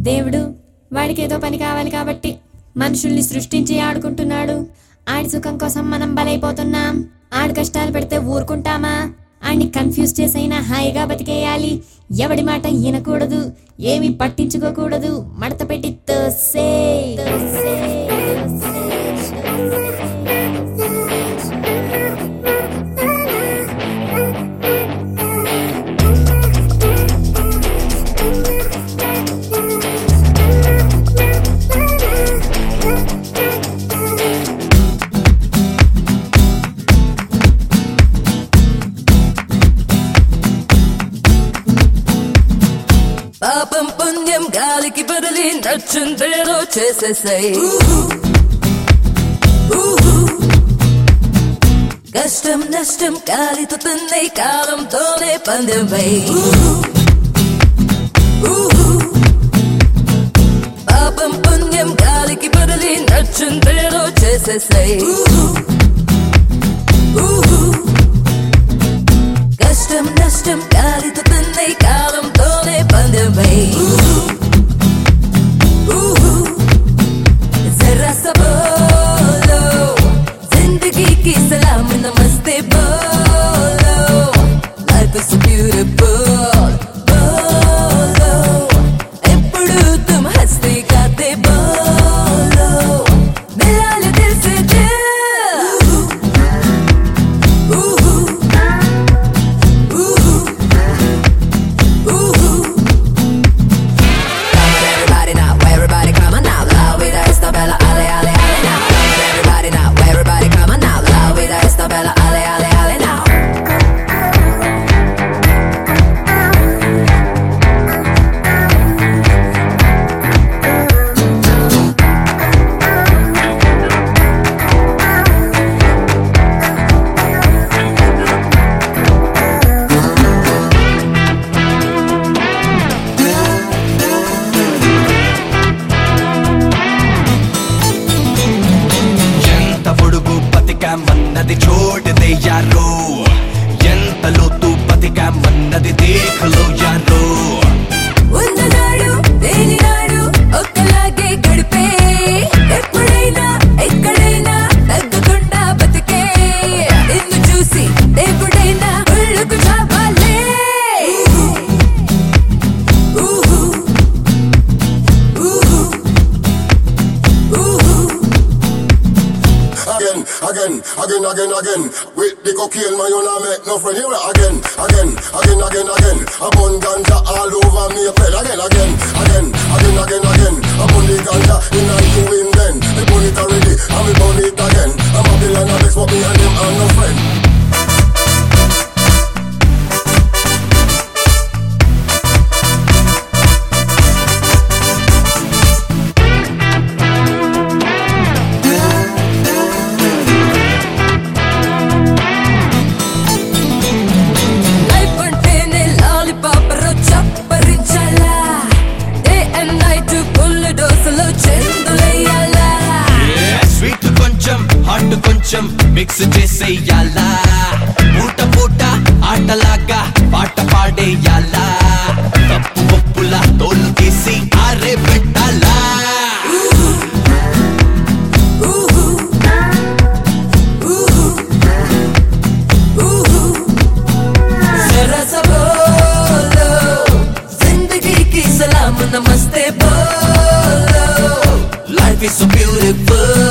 దేవుడు వాడికేదో పని కావాలి కాబట్టి మనుషుల్ని సృష్టించి ఆడుకుంటున్నాడు. ఆడి సుఖం కోసం మనం బలైపోతున్నాం. ఆడి కష్టాలు పెడితే ఊరుకుంటామా? ఆడిని కన్ఫ్యూజ్ చేసైనా హాయిగా బతికేయాలి. ఎవడి మాట వినకూడదు, ఏమి పట్టించుకోకూడదు. మడత పెట్టి తోసే పాపం పుణ్యం గాలికి బదిలీ నచ్చిందేదో చేసేసాయి. కష్టం నష్టం గాలితో తన్నై కాలంతోనే పందెంపై. పాపం పుణ్యం గాలికి బదిలీ నచ్చిందేదో చేసేసాయి. కష్టం నష్టం గాలితో తన్నై కాలంతోనే పందెంపై. జరా సా బోలో జిందగీ కి సలాం నమస్తే బోలో. లైఫ్ ఇస్ బ్యూటిఫుల్ బోలో. ఎప్పుడు తుమ్ హస్తే గాతే బోలో. మిలాలే దిల్ సే దిల్. మన్నది చూడదే యారో, ఎంత లోతు బతికామన్నది దేఖలో యారో. ఉన్ననాడు తేలినాడు ఒక్కలాగే గడిపే. ఎప్పుడైనా ఎక్కడైనా తగ్గకుండా బతికే. నిన్ను చూసి దేవుడైనా ఒళ్ళుకు చావాలే. Again. With the cocaine, man, you not make no friend. Here again. I burn ganja all over me, pet. Again. I burn the ganja in a you in then. Me burn it already, and me burn it again. I'm a villain, and that's what me and him are no friend. Sweet కొంచెం hot కొంచెం mix చేసేయాలా. పూట ఆటలాగా పాట పాడేయాలా. తప్పు ఒప్పుల తోలు తీసి ఆరే పెట్టాలా. జరా సా బోలో జిందగీ కి సలాం నమస్తే బోలో. Life is so beautiful.